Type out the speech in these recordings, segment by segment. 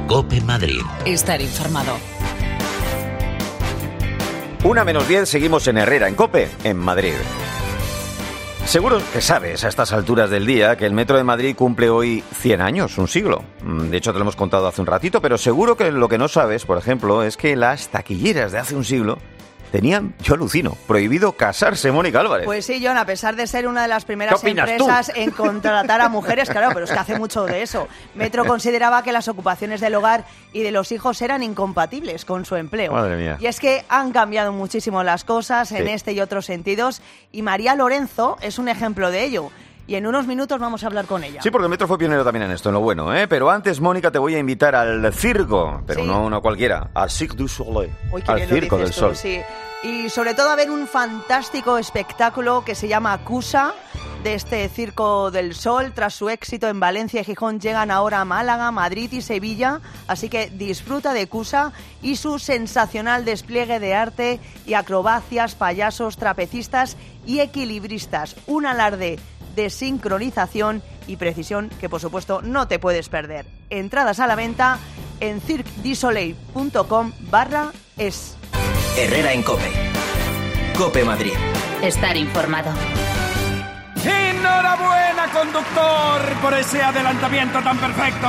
COPE Madrid. Estar informado. 1:10, seguimos en Herrera, en COPE, en Madrid. Seguro que sabes a estas alturas del día que el Metro de Madrid cumple hoy 100 años, un siglo. De hecho, te lo hemos contado hace un ratito, pero seguro que lo que no sabes, por ejemplo, es que las taquilleras de hace un siglo tenían, yo alucino, prohibido casarse, Mónica Álvarez. Pues sí, John, a pesar de ser una de las primeras empresas en contratar a mujeres, claro, pero es que hace mucho de eso. Metro consideraba que las ocupaciones del hogar y de los hijos eran incompatibles con su empleo. Madre mía. Y es que han cambiado muchísimo las cosas en este y otros sentidos, y María Lorenzo es un ejemplo de ello. Y en unos minutos vamos a hablar con ella. Sí, porque Metro fue pionero también en esto, en lo bueno, ¿eh? Pero antes, Mónica, te voy a invitar al circo, pero no cualquiera, al Cirque du Soleil, al Circo del Sol. Sí. Y sobre todo a ver un fantástico espectáculo que se llama Cusa, de este Circo del Sol. Tras su éxito en Valencia y Gijón, llegan ahora a Málaga, Madrid y Sevilla, así que disfruta de Cusa y su sensacional despliegue de arte y acrobacias, payasos, trapecistas y equilibristas. Un alarde de sincronización y precisión que, por supuesto, no te puedes perder. Entradas a la venta en cirquedisoleil.com/es. Herrera en COPE. COPE Madrid. Estar informado. ¡Enhorabuena, conductor, por ese adelantamiento tan perfecto!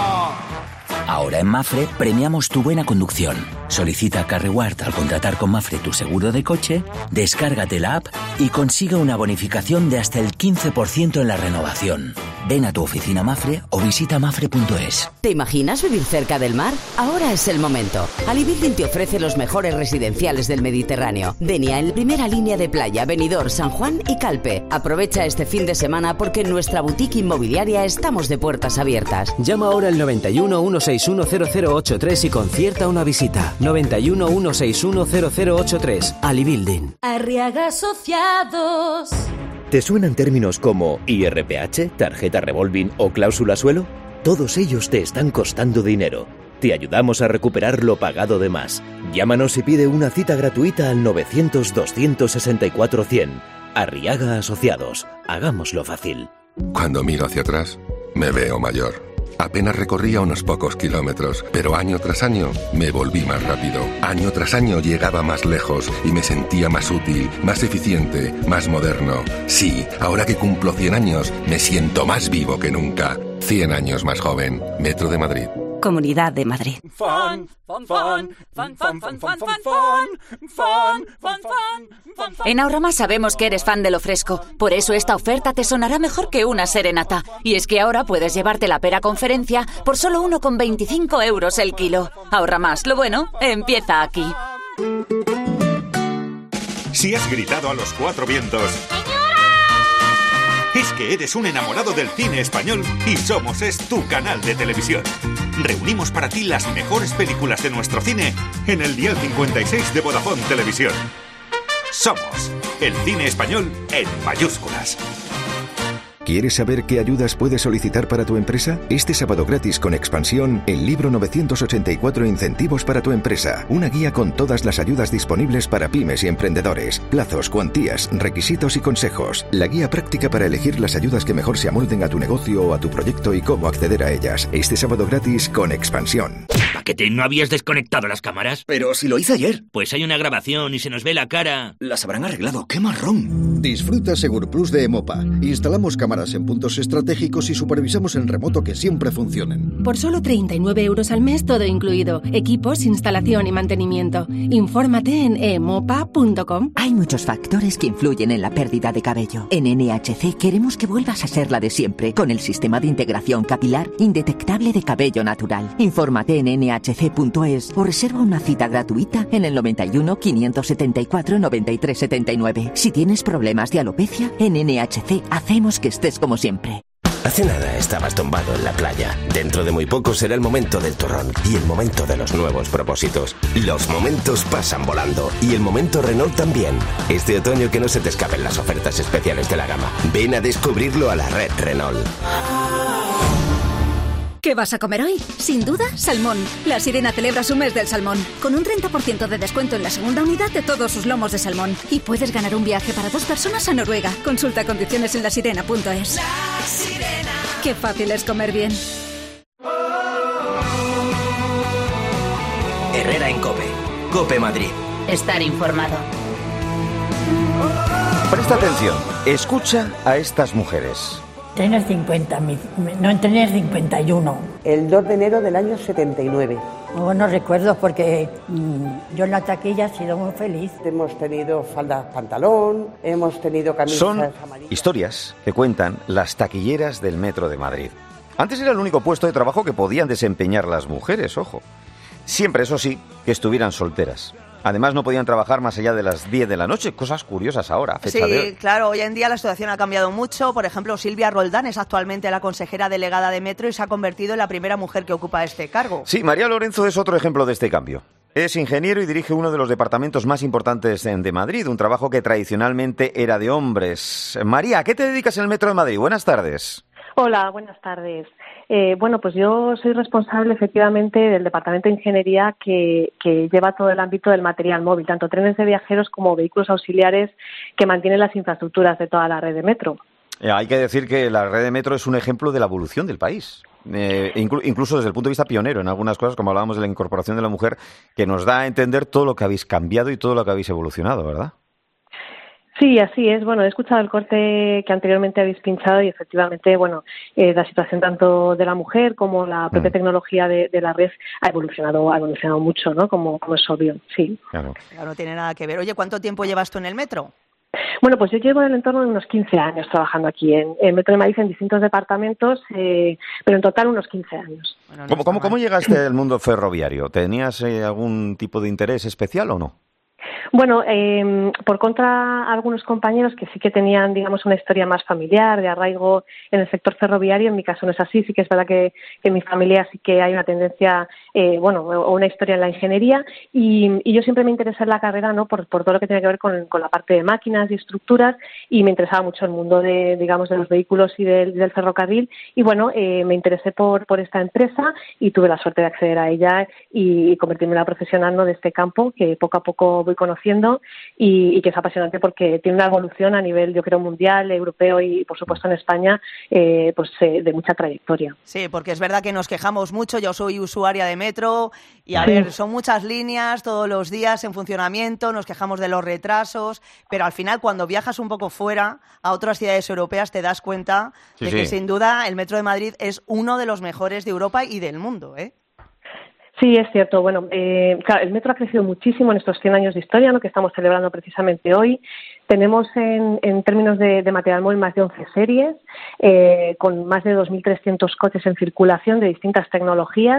Ahora en Mafre premiamos tu buena conducción. Solicita CarReward al contratar con Mafre tu seguro de coche, descárgate la app y consigue una bonificación de hasta el 15% en la renovación. Ven a tu oficina Mafre o visita mafre.es. ¿Te imaginas vivir cerca del mar? Ahora es el momento. Alibuilding te ofrece los mejores residenciales del Mediterráneo. Denia en primera línea de playa, Benidorm, San Juan y Calpe. Aprovecha este fin de semana porque en nuestra boutique inmobiliaria estamos de puertas abiertas. Llama ahora al 91 161 0083 y concierta una visita. 91 161 0083. Alibuilding. Arriaga Asociados. ¿Te suenan términos como IRPH, tarjeta revolving o cláusula suelo? Todos ellos te están costando dinero. Te ayudamos a recuperar lo pagado de más. Llámanos y pide una cita gratuita al 900-264-100. Arriaga Asociados. Hagámoslo fácil. Cuando miro hacia atrás, me veo mayor. Apenas recorría unos pocos kilómetros, pero año tras año me volví más rápido. Año tras año llegaba más lejos y me sentía más útil, más eficiente, más moderno. Sí, ahora que cumplo 100 años, me siento más vivo que nunca. 100 años más joven. Metro de Madrid. Comunidad de Madrid. En Ahorramás sabemos que eres fan de lo fresco, por eso esta oferta te sonará mejor que una serenata. Y es que ahora puedes llevarte la pera conferencia por solo 1,25 euros el kilo. Ahorramás, lo bueno empieza aquí. Si has gritado a los cuatro vientos, es que eres un enamorado del cine español y Somos es tu canal de televisión. Reunimos para ti las mejores películas de nuestro cine en el dial 56 de Vodafone Televisión. Somos el cine español en mayúsculas. ¿Quieres saber qué ayudas puedes solicitar para tu empresa? Este sábado gratis con Expansión, el libro 984 Incentivos para tu empresa. Una guía con todas las ayudas disponibles para pymes y emprendedores. Plazos, cuantías, requisitos y consejos. La guía práctica para elegir las ayudas que mejor se amolden a tu negocio o a tu proyecto y cómo acceder a ellas. Este sábado gratis con Expansión. ¿Paquete, no habías desconectado las cámaras? Pero si lo hice ayer. Pues hay una grabación y se nos ve la cara. Las habrán arreglado. ¡Qué marrón! Disfruta Segur Plus de Emopa. Instalamos cámaras en puntos estratégicos y supervisamos en remoto que siempre funcionen. Por solo 39 euros al mes, todo incluido. Equipos, instalación y mantenimiento. Infórmate en emopa.com. Hay muchos factores que influyen en la pérdida de cabello. En NHC queremos que vuelvas a ser la de siempre, con el sistema de integración capilar indetectable de cabello natural. Infórmate en nhc.es o reserva una cita gratuita en el 91 574 93 79. Si tienes problemas de alopecia, en NHC hacemos que estés como siempre. Hace nada estabas tumbado en la playa. Dentro de muy poco será el momento del turrón y el momento de los nuevos propósitos. Los momentos pasan volando y el momento Renault también. Este otoño que no se te escapen las ofertas especiales de la gama. Ven a descubrirlo a la red Renault. ¿Qué vas a comer hoy? Sin duda, salmón. La Sirena celebra su mes del salmón, con un 30% de descuento en la segunda unidad de todos sus lomos de salmón. Y puedes ganar un viaje para 2 personas a Noruega. Consulta condiciones en lasirena.es. La Sirena. Qué fácil es comer bien. Herrera en COPE. COPE Madrid. Estar informado. Presta atención, escucha a estas mujeres. Tenía 50, no tenía 51. El 2 de enero del año 79. Buenos recuerdos porque yo en la taquilla he sido muy feliz. Hemos tenido faldas pantalón, hemos tenido camisas Son amarillas. historias que cuentan las taquilleras del Metro de Madrid. Antes era el único puesto de trabajo que podían desempeñar las mujeres, ojo. Siempre, eso sí, que estuvieran solteras. Además, no podían trabajar más allá de las 10 de la noche. Cosas curiosas ahora, fecha de hoy. Sí, claro, hoy en día la situación ha cambiado mucho. Por ejemplo, Silvia Roldán es actualmente la consejera delegada de Metro y se ha convertido en la primera mujer que ocupa este cargo. Sí, María Lorenzo es otro ejemplo de este cambio. Es ingeniero y dirige uno de los departamentos más importantes de Madrid, un trabajo que tradicionalmente era de hombres. María, ¿a qué te dedicas en el Metro de Madrid? Buenas tardes. Hola, buenas tardes. Bueno, pues yo soy responsable efectivamente del departamento de ingeniería que lleva todo el ámbito del material móvil, tanto trenes de viajeros como vehículos auxiliares que mantienen las infraestructuras de toda la red de metro. Hay que decir que la red de metro es un ejemplo de la evolución del país. Incluso desde el punto de vista pionero en algunas cosas, como hablábamos de la incorporación de la mujer, que nos da a entender todo lo que habéis cambiado y todo lo que habéis evolucionado, ¿verdad? Sí, así es. Bueno, he escuchado el corte que anteriormente habéis pinchado y efectivamente, bueno, la situación tanto de la mujer como la propia tecnología de la red ha evolucionado mucho, ¿no? Como es obvio, sí. Claro, no tiene nada que ver. Oye, ¿cuánto tiempo llevas tú en el metro? Bueno, pues yo llevo en el entorno de unos 15 años trabajando aquí en Metro de Madrid en distintos departamentos, pero en total unos 15 años. Bueno, ¿Cómo llegaste al mundo ferroviario? ¿Tenías algún tipo de interés especial o no? Bueno, por contra, algunos compañeros que sí que tenían, digamos, una historia más familiar, de arraigo en el sector ferroviario. En mi caso no es así. Sí que es verdad que en mi familia sí que hay una tendencia, o una historia en la ingeniería. Y yo siempre me interesé en la carrera, ¿no? Por todo lo que tiene que ver con la parte de máquinas y estructuras. Y me interesaba mucho el mundo de los vehículos y del ferrocarril. Y bueno, me interesé por esta empresa y tuve la suerte de acceder a ella y convertirme en una profesional, ¿no? De este campo que poco a poco voy conociendo y que es apasionante porque tiene una evolución a nivel, yo creo, mundial, europeo y, por supuesto, en España, de mucha trayectoria. Sí, porque es verdad que nos quejamos mucho. Yo soy usuaria de metro y, a ver, son muchas líneas todos los días en funcionamiento, nos quejamos de los retrasos, pero al final, cuando viajas un poco fuera a otras ciudades europeas, te das cuenta de que, sin duda, el Metro de Madrid es uno de los mejores de Europa y del mundo, ¿eh? Sí, es cierto. Bueno, claro, el metro ha crecido muchísimo en estos 100 años de historia, ¿no? Que estamos celebrando precisamente hoy. Tenemos en términos de material móvil más de 11 series, con más de 2.300 coches en circulación de distintas tecnologías,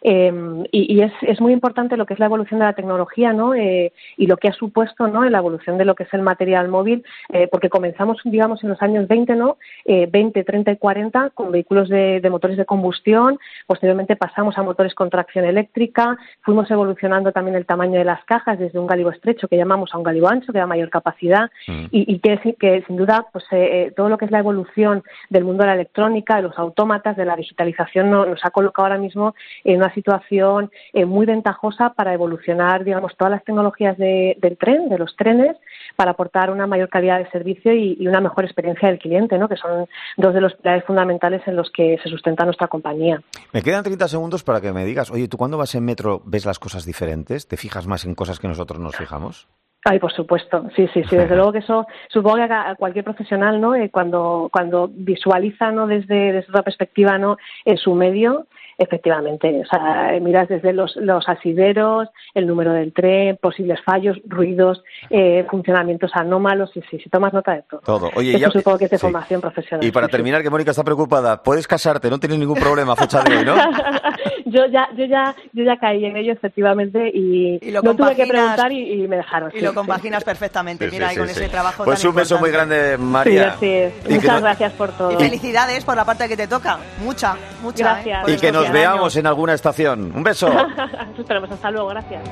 y es muy importante lo que es la evolución de la tecnología, ¿no? Y lo que ha supuesto, ¿no? En la evolución de lo que es el material móvil, porque comenzamos, digamos, en los años 20, ¿no? 20, 30 y 40 con vehículos de motores de combustión. Posteriormente pasamos a motores con tracción eléctrica, fuimos evolucionando también el tamaño de las cajas desde un gálibo estrecho que llamamos a un gálibo ancho que da mayor capacidad. Y que sin duda pues todo lo que es la evolución del mundo de la electrónica, de los autómatas, de la digitalización nos ha colocado ahora mismo en una situación muy ventajosa para evolucionar, digamos, todas las tecnologías del tren, de los trenes, para aportar una mayor calidad de servicio y una mejor experiencia del cliente, ¿no? Que son dos de los pilares fundamentales en los que se sustenta nuestra compañía. Me quedan 30 segundos para que me digas, oye, ¿tú cuando vas en metro ves las cosas diferentes? ¿Te fijas más en cosas que nosotros nos fijamos? Ay, por supuesto, sí, desde luego que eso, supongo que a cualquier profesional, ¿no? Cuando visualiza, ¿no? Desde otra perspectiva, ¿no? En su medio, efectivamente, o sea, miras desde los asideros, el número del tren, posibles fallos, ruidos, funcionamientos anómalos, y sí, tomas nota de todo. Todo. Oye, eso supongo que es de formación profesional. Y para terminar, que Mónica está preocupada, puedes casarte, no tienes ningún problema a fecha de hoy, ¿no? Yo ya caí en ello, efectivamente, y no tuve que preguntar y me dejaron. Y lo compaginas perfectamente, mira, y con ese trabajo pues tan un beso importante. muy grande, María. Sí, así es. Muchas gracias por todo. Y felicidades por la parte que te toca. Mucha. Gracias. Y que nos veamos en alguna estación. Un beso. Esperemos, hasta luego, gracias.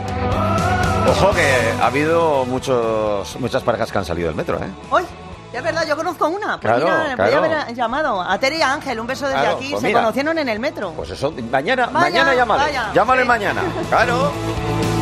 Ojo que ha habido muchas parejas que han salido del metro, ¿eh? ¡Uy! Es verdad, yo conozco una. Pues claro, mira, podría haber llamado a Tere y a Ángel, un beso desde aquí. Pues se conocieron en el metro. Pues eso, mañana llámale. Llámale mañana. Claro.